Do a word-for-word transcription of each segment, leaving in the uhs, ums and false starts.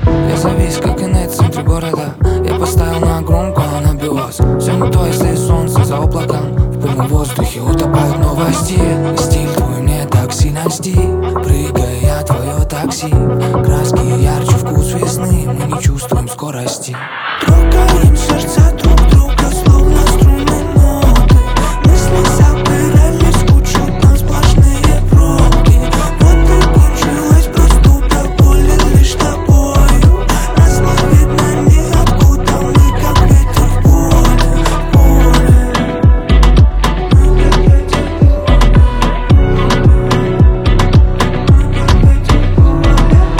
Я завис, как инет в центре города. Я поставил на громко анабиоз. Все не то, если солнце за облаком. В пыльном воздухе утопают новости. Стиль твой мне так сильно сти. Прыгай, я твое такси. Краски ярче, вкус весны. Мы не чувствуем скорости. Трогаем сердца друг друга, словно струны ноты. Мысли собирались в кучу, там сплошные пробки. Вот и кончилась простуда, болен лишь тобою. Нас не видно ниоткуда, мы как ветер в поле, в поле. Мы как ветер в поле. Мы как ветер в поле,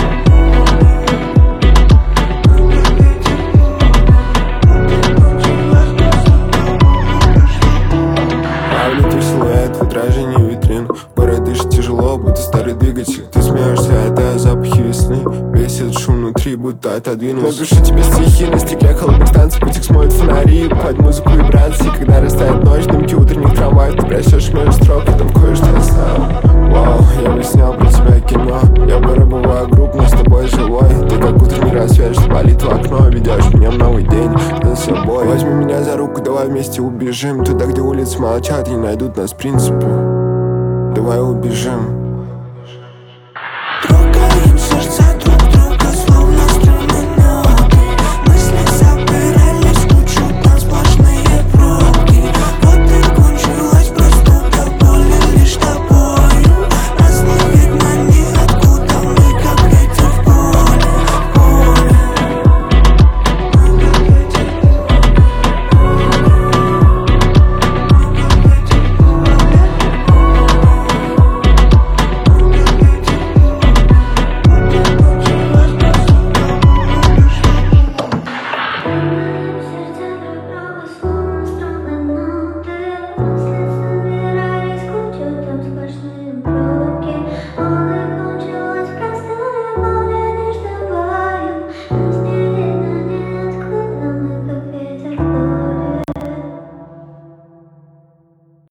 Твой силуэт в отражении витрин. Город дышит тяжело, будто старый двигатель. Ты смеешься, это запахи весны. Весь этот шум внутри будто отодвинулся. Напишу тебе стихи на стекле холодных станций. Путик смоет фонари, под музыку вибрации. Когда растает ночь, дымки утренних трамваев. Ты прячешь между строк, потом кое-что оставил. Вау, я бы снял про тебя кино. Я пробываю групп, но с тобой живой. Ты как утренний рассвет, что палит в окно. Ведешь меня в новый день за собой. Возьми меня за руку, давай вместе убежим туда, где улицы молчат и не найдут нас принципы. Давай убежим.